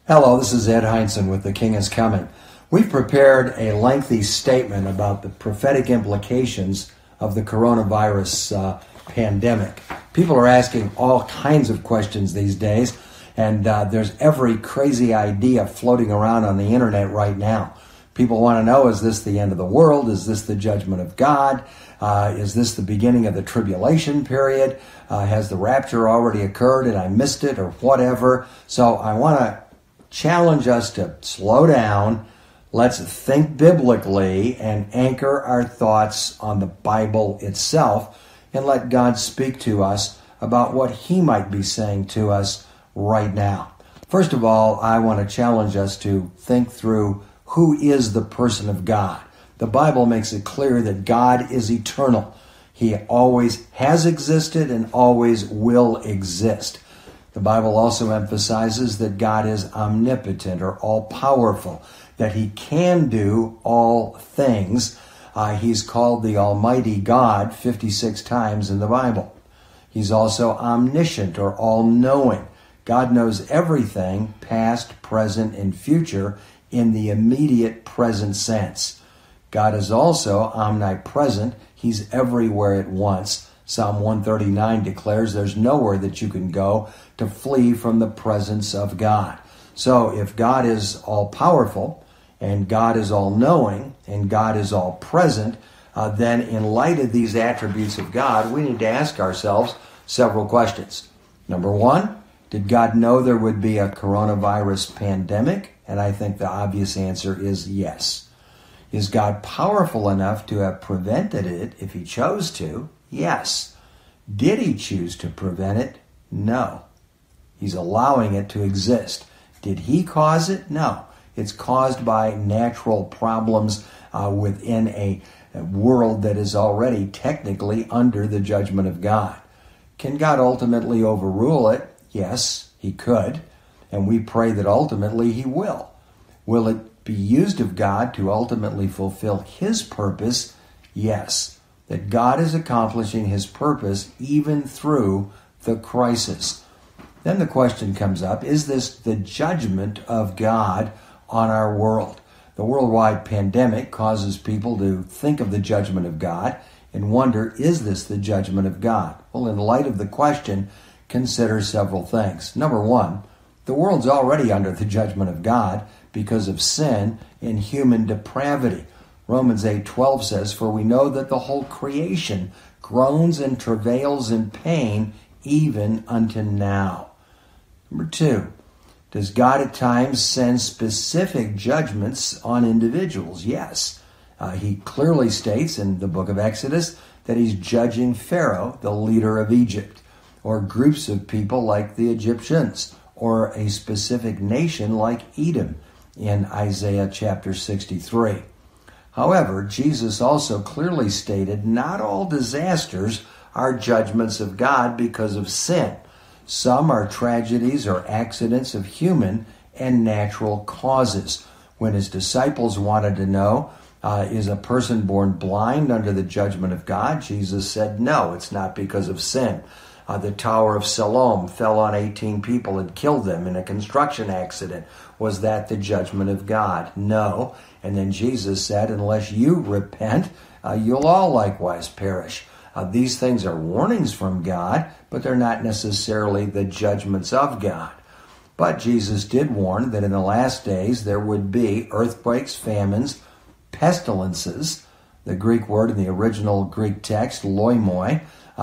Hello, this is Ed Heinzen with The King is Coming. We've prepared a lengthy statement about the prophetic implications of the coronavirus pandemic. People are asking all kinds of questions these days, and there's every crazy idea floating around on the internet right now. People want to know, is this the end of the world? Is this the judgment of God? Is this the beginning of the tribulation period? Has the rapture already occurred and I missed it, or whatever? So I want to challenge us to slow down. Let's think biblically and anchor our thoughts on the Bible itself and let God speak to us about what He might be saying to us right now. First of all, I want to challenge us to think through who is the person of God. The Bible makes it clear that God is eternal. He always has existed and always will exist. The Bible also emphasizes that God is omnipotent or all-powerful, that He can do all things. He's called the Almighty God 56 times in the Bible. He's also omniscient or all-knowing. God knows everything, past, present, and future, in the immediate present sense. God is also omnipresent. He's everywhere at once. Psalm 139 declares there's nowhere that you can go to flee from the presence of God. So if God is all-powerful, and God is all-knowing, and God is all-present, then in light of these attributes of God, we need to ask ourselves several questions. Number one, did God know there would be a coronavirus pandemic? And I think the obvious answer is yes. Is God powerful enough to have prevented it if He chose to? Yes. Did He choose to prevent it? No. He's allowing it to exist. Did He cause it? No. It's caused by natural problems within a world that is already technically under the judgment of God. Can God ultimately overrule it? Yes, He could. And we pray that ultimately He will. Will it be used of God to ultimately fulfill His purpose? Yes. That God is accomplishing His purpose even through the crisis. Then the question comes up, is this the judgment of God on our world? The worldwide pandemic causes people to think of the judgment of God and wonder, is this the judgment of God? Well, in light of the question, consider several things. Number one, the world's already under the judgment of God because of sin and human depravity. Romans 8:12 says, "For we know that the whole creation groans and travails in pain even unto now." Number two, does God at times send specific judgments on individuals? Yes. He clearly states in the book of Exodus that He's judging Pharaoh, the leader of Egypt, or groups of people like the Egyptians, or a specific nation like Edom in Isaiah chapter 63. However, Jesus also clearly stated not all disasters are judgments of God because of sin. Some are tragedies or accidents of human and natural causes. When His disciples wanted to know, is a person born blind under the judgment of God? Jesus said, no, it's not because of sin. The Tower of Siloam fell on 18 people and killed them in a construction accident. Was that the judgment of God? No. And then Jesus said, unless you repent, you'll all likewise perish. These things are warnings from God, but they're not necessarily the judgments of God. But Jesus did warn that in the last days there would be earthquakes, famines, pestilences. The Greek word in the original Greek text, loimoi,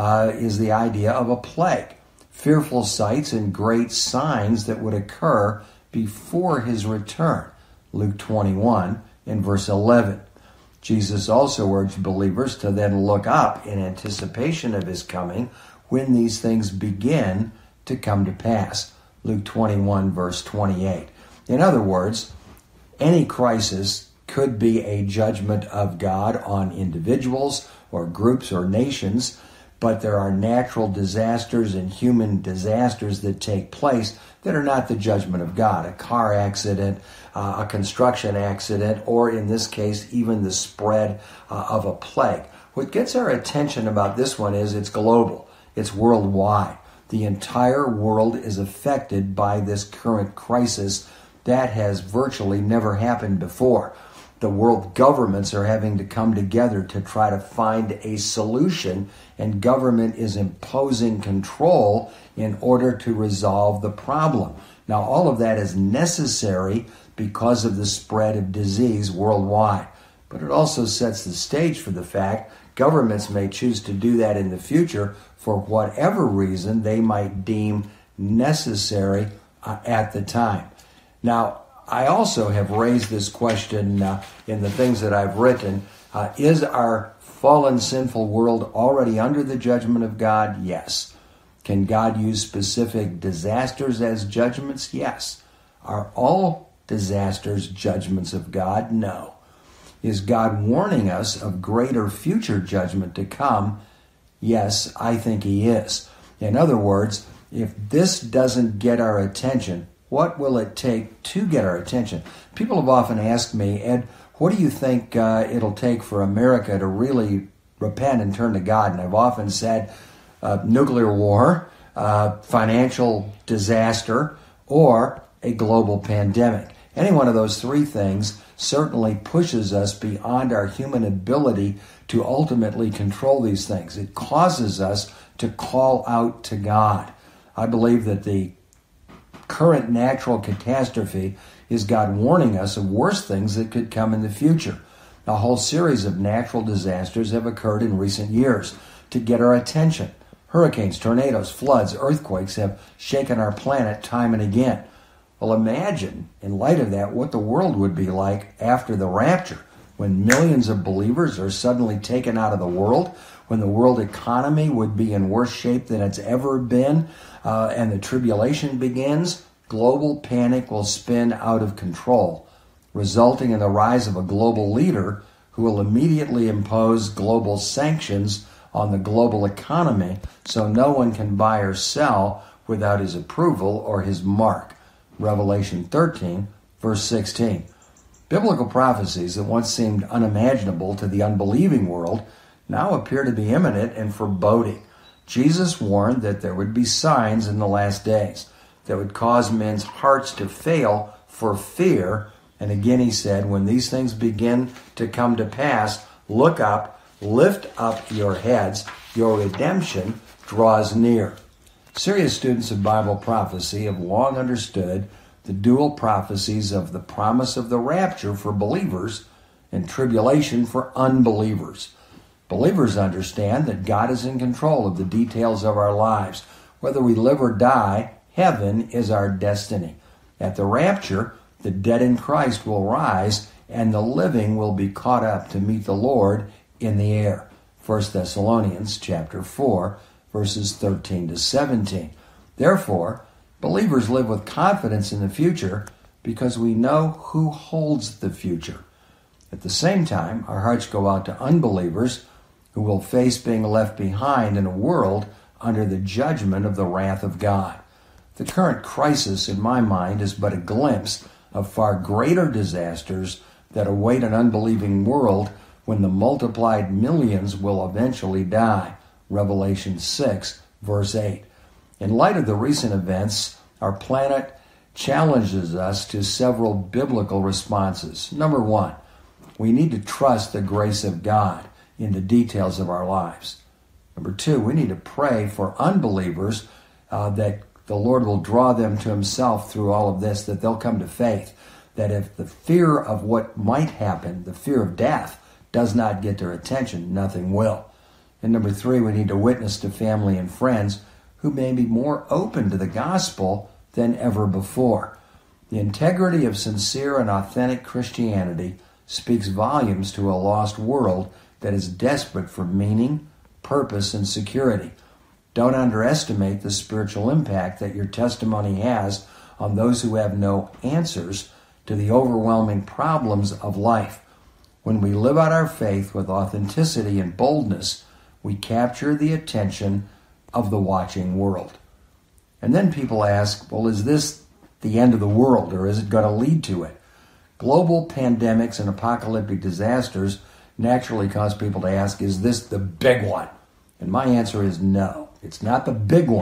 is the idea of a plague. Fearful sights and great signs that would occur before His return. Luke 21 in verse 11. Jesus also urged believers to then look up in anticipation of His coming when these things begin to come to pass. Luke 21 verse 28. In other words, any crisis could be a judgment of God on individuals or groups or nations, but there are natural disasters and human disasters that take place that are not the judgment of God. A car accident, a construction accident, or in this case, even the spread of a plague. What gets our attention about this one is it's global. It's worldwide. The entire world is affected by this current crisis That has virtually never happened before. The world governments are having to come together to try to find a solution, and government is imposing control in order to resolve the problem. Now, all of that is necessary because of the spread of disease worldwide. But it also sets the stage for the fact governments may choose to do that in the future for whatever reason they might deem necessary at the time. Now, I also have raised this question in the things that I've written. Is our fallen, sinful world already under the judgment of God? Yes. Can God use specific disasters as judgments? Yes. Are all disasters judgments of God? No. Is God warning us of greater future judgment to come? Yes, I think He is. In other words, if this doesn't get our attention, what will it take to get our attention? People have often asked me, Ed, what do you think it'll take for America to really repent and turn to God? And I've often said nuclear war, financial disaster, or a global pandemic. Any one of those three things certainly pushes us beyond our human ability to ultimately control these things. It causes us to call out to God. I believe that the current natural catastrophe is God warning us of worse things that could come in the future. A whole series of natural disasters have occurred in recent years to get our attention. Hurricanes, tornadoes, floods, earthquakes have shaken our planet time and again. Well, imagine, in light of that, what the world would be like after the rapture, when millions of believers are suddenly taken out of the world, when the world economy would be in worse shape than it's ever been, and the tribulation begins. Global panic will spin out of control, resulting in the rise of a global leader who will immediately impose global sanctions on the global economy so no one can buy or sell without his approval or his mark. Revelation 13, verse 16. Biblical prophecies that once seemed unimaginable to the unbelieving world now appear to be imminent and foreboding. Jesus warned that there would be signs in the last days that would cause men's hearts to fail for fear. And again he said, when these things begin to come to pass, look up, lift up your heads, your redemption draws near. Serious students of Bible prophecy have long understood the dual prophecies of the promise of the rapture for believers and tribulation for unbelievers. Believers understand that God is in control of the details of our lives. Whether we live or die, heaven is our destiny. At the rapture, the dead in Christ will rise, and the living will be caught up to meet the Lord in the air. 1 Thessalonians chapter 4, verses 13 to 17. Therefore, believers live with confidence in the future because we know who holds the future. At the same time, our hearts go out to unbelievers who will face being left behind in a world under the judgment of the wrath of God. The current crisis, in my mind, is but a glimpse of far greater disasters that await an unbelieving world when the multiplied millions will eventually die. Revelation 6, verse 8. In light of the recent events, our planet challenges us to several biblical responses. Number one, we need to trust the grace of God in the details of our lives. Number two, we need to pray for unbelievers that the Lord will draw them to Himself through all of this, that they'll come to faith, that if the fear of what might happen, the fear of death, does not get their attention, nothing will. And number three, we need to witness to family and friends who may be more open to the gospel than ever before. The integrity of sincere and authentic Christianity speaks volumes to a lost world that is desperate for meaning, purpose, and security. Don't underestimate the spiritual impact that your testimony has on those who have no answers to the overwhelming problems of life. When we live out our faith with authenticity and boldness, we capture the attention of the watching world. And then people ask, well, is this the end of the world, or is it going to lead to it? Global pandemics and apocalyptic disasters naturally cause people to ask, is this the big one? And my answer is no. It's not the big one,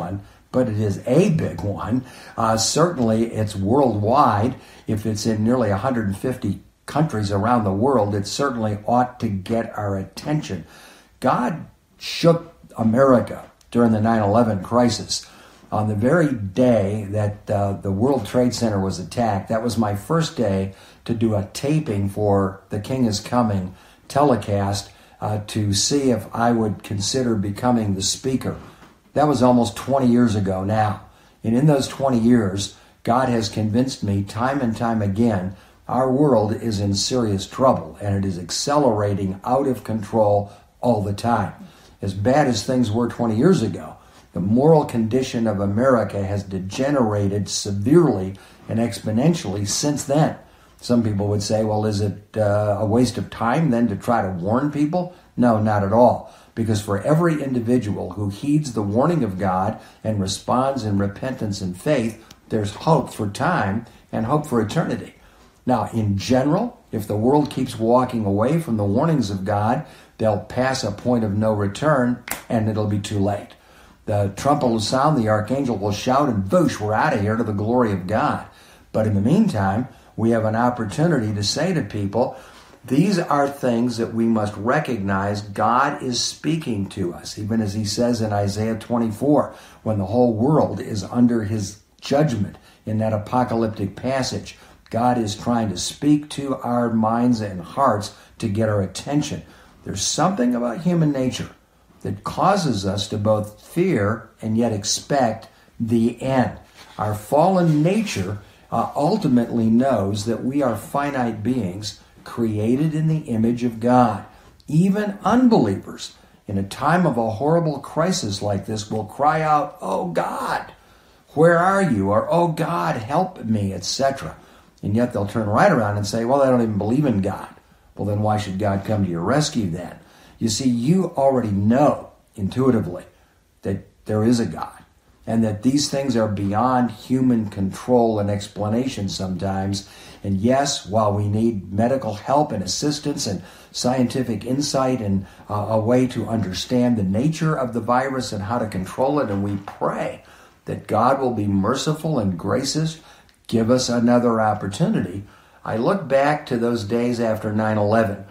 but it is a big one. Certainly, it's worldwide. If it's in nearly 150 countries around the world, it certainly ought to get our attention. God shook America during the 9/11 crisis. On the very day that the World Trade Center was attacked, that was my first day to do a taping for The King is Coming telecast to see if I would consider becoming the speaker. That was almost 20 years ago now. And in those 20 years, God has convinced me time and time again our world is in serious trouble, and it is accelerating out of control all the time. As bad as things were 20 years ago, the moral condition of America has degenerated severely and exponentially since then. Some people would say, well, is it a waste of time then to try to warn people? No, not at all. Because for every individual who heeds the warning of God and responds in repentance and faith, there's hope for time and hope for eternity. Now, in general, if the world keeps walking away from the warnings of God, they'll pass a point of no return and it'll be too late. The trumpet will sound, the archangel will shout, and boosh, we're out of here to the glory of God. But in the meantime, we have an opportunity to say to people, these are things that we must recognize God is speaking to us, even as he says in Isaiah 24, when the whole world is under his judgment in that apocalyptic passage. God is trying to speak to our minds and hearts to get our attention. There's something about human nature that causes us to both fear and yet expect the end. Our fallen nature ultimately knows that we are finite beings created in the image of God. Even unbelievers, in a time of a horrible crisis like this, will cry out, "Oh God, where are you?" or "Oh God, help me," etc. And yet they'll turn right around and say, well, I don't even believe in God. Well, then why should God come to your rescue then? You see, you already know intuitively that there is a God and that these things are beyond human control and explanation sometimes. And yes, while we need medical help and assistance and scientific insight and a way to understand the nature of the virus and how to control it, and we pray that God will be merciful and gracious, give us another opportunity. I look back to those days after 9/11.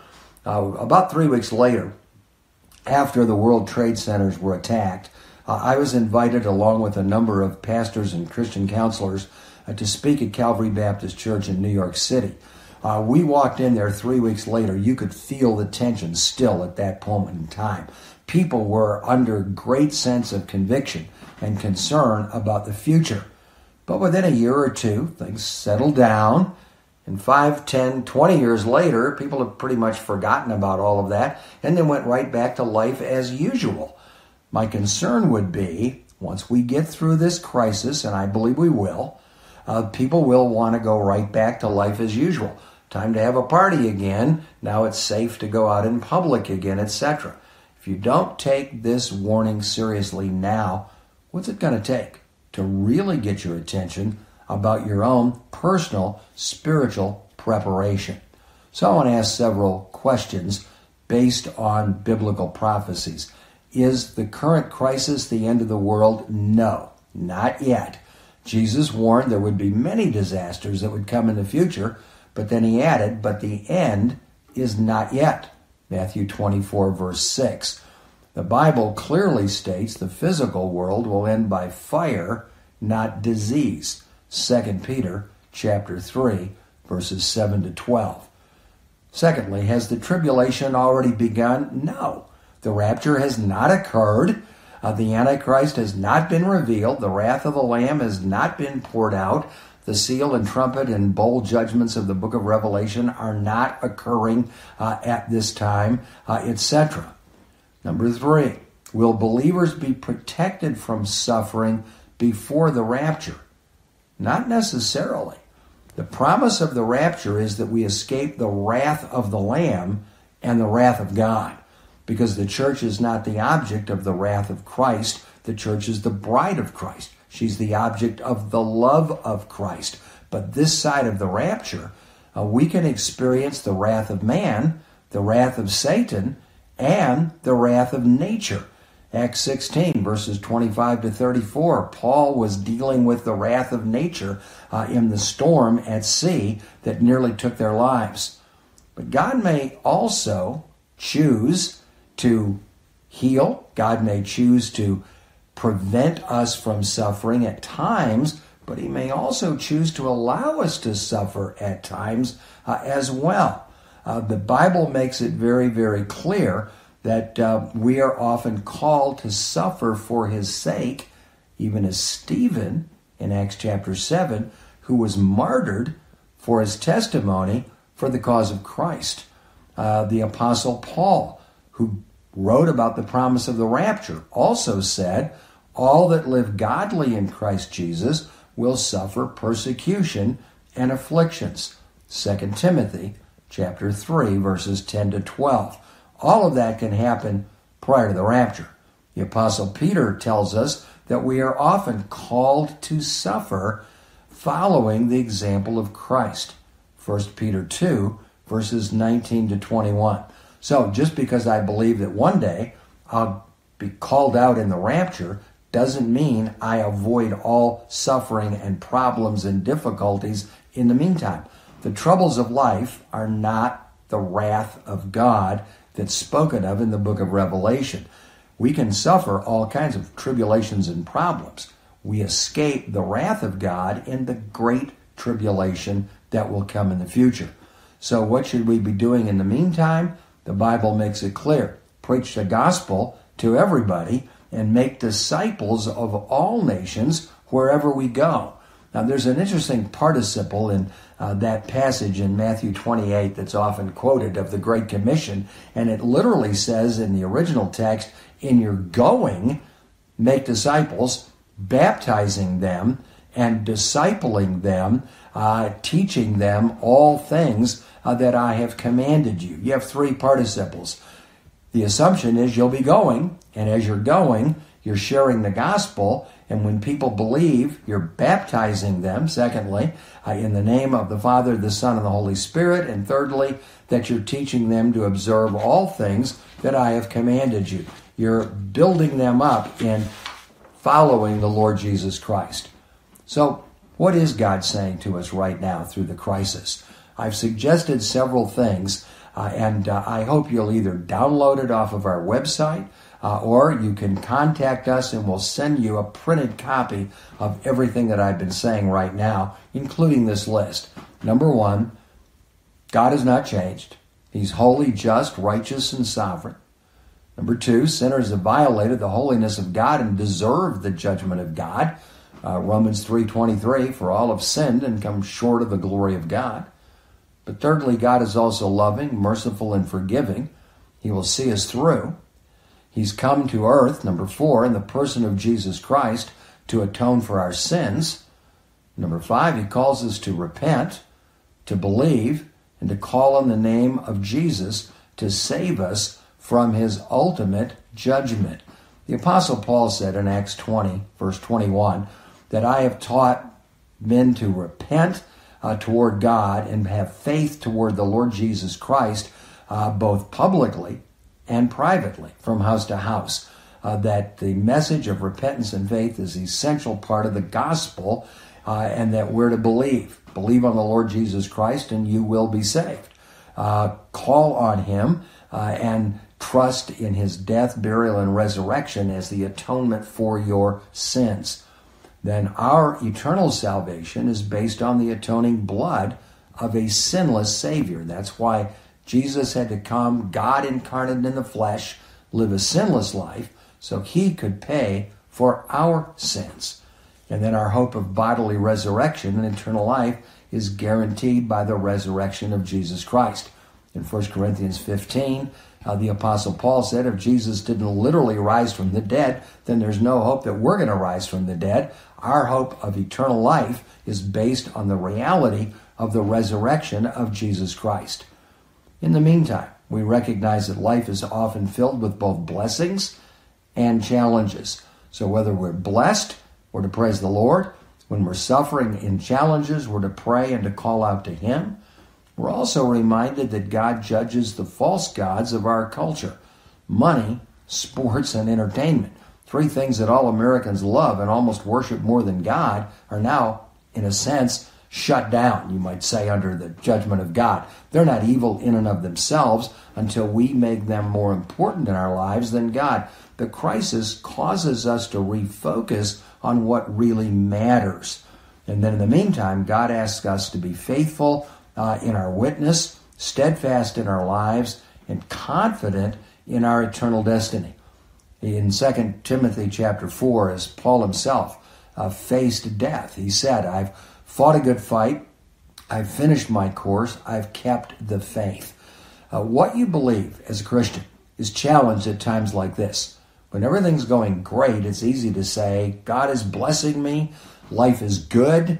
About 3 weeks later, after the World Trade Centers were attacked, I was invited along with a number of pastors and Christian counselors to speak at Calvary Baptist Church in New York City. We walked in there 3 weeks later. You could feel the tension still at that moment in time. People were under great sense of conviction and concern about the future. But within a year or two, things settled down. And 5, 10, 20 years later, people have pretty much forgotten about all of that and then went right back to life as usual. My concern would be, once we get through this crisis, and I believe we will, people will want to go right back to life as usual. Time to have a party again. Now it's safe to go out in public again, etc. If you don't take this warning seriously now, what's it going to take to really get your attention about your own personal spiritual preparation? So I want to ask several questions based on biblical prophecies. Is the current crisis the end of the world? No, not yet. Jesus warned there would be many disasters that would come in the future, but then he added, but the end is not yet. Matthew 24, verse 6. The Bible clearly states the physical world will end by fire, not disease. 2 Peter chapter 3, verses 7 to 12. Secondly, has the tribulation already begun? No. The rapture has not occurred. The Antichrist has not been revealed. The wrath of the Lamb has not been poured out. The seal and trumpet and bowl judgments of the book of Revelation are not occurring at this time, etc. Number 3, will believers be protected from suffering before the rapture? Not necessarily. The promise of the rapture is that we escape the wrath of the Lamb and the wrath of God, because the church is not the object of the wrath of Christ. The church is the bride of Christ. She's the object of the love of Christ. But this side of the rapture, we can experience the wrath of man, the wrath of Satan, and the wrath of nature. Acts 16, verses 25 to 34, Paul was dealing with the wrath of nature in the storm at sea that nearly took their lives. But God may also choose to heal. God may choose to prevent us from suffering at times, but he may also choose to allow us to suffer at times as well. The Bible makes it very, very clear that we are often called to suffer for his sake, even as Stephen in Acts chapter 7, who was martyred for his testimony for the cause of Christ. The Apostle Paul, who wrote about the promise of the rapture, also said, all that live godly in Christ Jesus will suffer persecution and afflictions. 2 Timothy chapter 3, verses 10 to 12. All of that can happen prior to the rapture. The Apostle Peter tells us that we are often called to suffer following the example of Christ. 1 Peter 2, verses 19 to 21. So just because I believe that one day I'll be called out in the rapture doesn't mean I avoid all suffering and problems and difficulties in the meantime. The troubles of life are not the wrath of God that's spoken of in the book of Revelation. We can suffer all kinds of tribulations and problems. We escape the wrath of God in the great tribulation that will come in the future. So what should we be doing in the meantime? The Bible makes it clear. Preach the gospel to everybody and make disciples of all nations wherever we go. Now, there's an interesting participle in that passage in Matthew 28 that's often quoted of the Great Commission, and it literally says in the original text, in your going, make disciples, baptizing them and discipling them, teaching them all things that I have commanded you. You have three participles. The assumption is you'll be going, and as you're going, you're sharing the gospel, and when people believe, you're baptizing them, secondly, in the name of the Father, the Son, and the Holy Spirit, and thirdly, that you're teaching them to observe all things that I have commanded you. You're building them up in following the Lord Jesus Christ. So, what is God saying to us right now through the crisis? I've suggested several things, and I hope you'll either download it off of our website, or you can contact us and we'll send you a printed copy of everything that I've been saying right now, including this list. Number one, God has not changed. He's holy, just, righteous, and sovereign. Number two, sinners have violated the holiness of God and deserve the judgment of God. Romans 3:23, for all have sinned and come short of the glory of God. But thirdly, God is also loving, merciful, and forgiving. He will see us through. He's come to earth, number four, in the person of Jesus Christ to atone for our sins. Number five, he calls us to repent, to believe, and to call on the name of Jesus to save us from his ultimate judgment. The Apostle Paul said in Acts 20, verse 21, that I have taught men to repent toward God and have faith toward the Lord Jesus Christ, both publicly and privately, from house to house, that the message of repentance and faith is an essential part of the gospel, and that we're to believe. Believe on the Lord Jesus Christ and you will be saved. Call on him and trust in his death, burial, and resurrection as the atonement for your sins. Then our eternal salvation is based on the atoning blood of a sinless Savior. That's why Jesus had to come, God incarnate in the flesh, live a sinless life so he could pay for our sins. And then our hope of bodily resurrection and eternal life is guaranteed by the resurrection of Jesus Christ. In 1 Corinthians 15, the Apostle Paul said, if Jesus didn't literally rise from the dead, then there's no hope that we're going to rise from the dead. Our hope of eternal life is based on the reality of the resurrection of Jesus Christ. In the meantime, we recognize that life is often filled with both blessings and challenges. So whether we're blessed, we're to praise the Lord. When we're suffering in challenges, we're to pray and to call out to him. We're also reminded that God judges the false gods of our culture: money, sports, and entertainment. Three things that all Americans love and almost worship more than God are now, in a sense, shut down, you might say, under the judgment of God. They're not evil in and of themselves until we make them more important in our lives than God. The crisis causes us to refocus on what really matters. And then in the meantime, God asks us to be faithful in our witness, steadfast in our lives, and confident in our eternal destiny. In 2 Timothy chapter 4, as Paul himself faced death, he said, I've fought a good fight, I've finished my course, I've kept the faith. What you believe as a Christian is challenged at times like this. When everything's going great, it's easy to say, God is blessing me, life is good,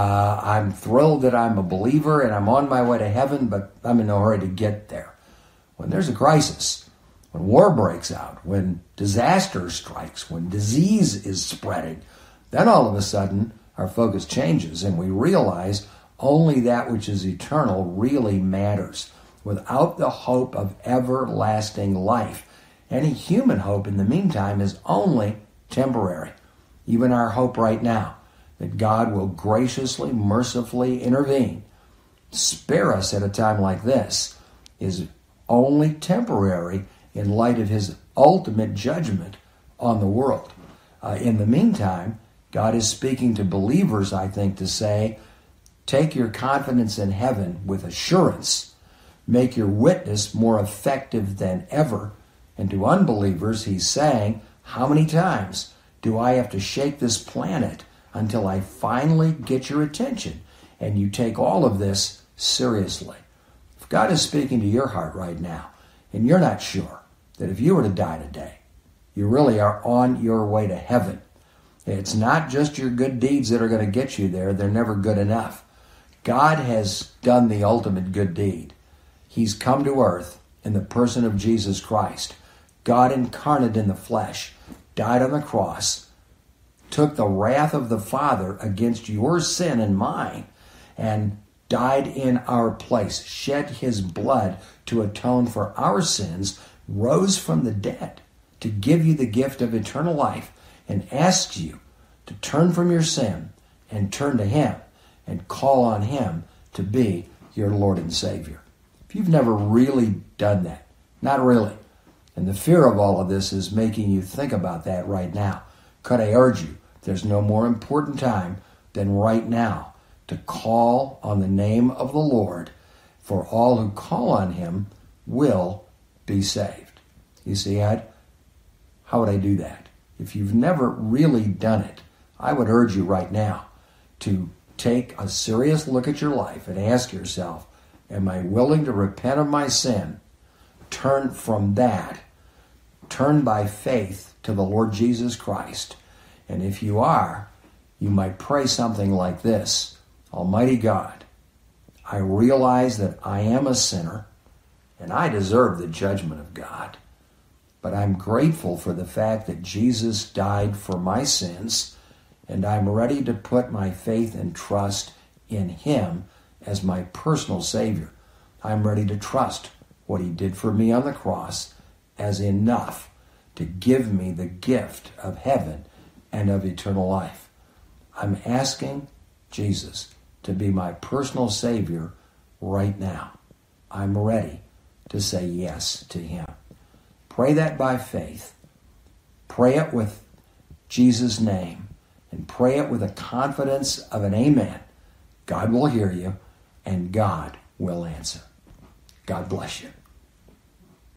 I'm thrilled that I'm a believer and I'm on my way to heaven, but I'm in no hurry to get there. When there's a crisis, when war breaks out, when disaster strikes, when disease is spreading, then all of a sudden our focus changes and we realize only that which is eternal really matters. Without the hope of everlasting life, any human hope in the meantime is only temporary. Even our hope right now that God will graciously, mercifully intervene, spare us at a time like this, is only temporary in light of his ultimate judgment on the world. In the meantime, God is speaking to believers, I think, to say, take your confidence in heaven with assurance. Make your witness more effective than ever. And to unbelievers, he's saying, how many times do I have to shake this planet until I finally get your attention and you take all of this seriously? If God is speaking to your heart right now, and you're not sure that if you were to die today, you really are on your way to heaven. It's not just your good deeds that are going to get you there. They're never good enough. God has done the ultimate good deed. He's come to earth in the person of Jesus Christ. God incarnate in the flesh, died on the cross, took the wrath of the Father against your sin and mine, and died in our place, shed his blood to atone for our sins, rose from the dead to give you the gift of eternal life, and asks you to turn from your sin and turn to him and call on him to be your Lord and Savior. If you've never really done that, not really, and the fear of all of this is making you think about that right now, could I urge you, there's no more important time than right now to call on the name of the Lord, for all who call on him will be saved. You see, how would I do that? If you've never really done it, I would urge you right now to take a serious look at your life and ask yourself, am I willing to repent of my sin, turn from that, turn by faith to the Lord Jesus Christ? And if you are, you might pray something like this: Almighty God, I realize that I am a sinner and I deserve the judgment of God. But I'm grateful for the fact that Jesus died for my sins, and I'm ready to put my faith and trust in him as my personal Savior. I'm ready to trust what he did for me on the cross as enough to give me the gift of heaven and of eternal life. I'm asking Jesus to be my personal Savior right now. I'm ready to say yes to him. Pray that by faith. Pray it with Jesus' name. And pray it with the confidence of an amen. God will hear you, and God will answer. God bless you.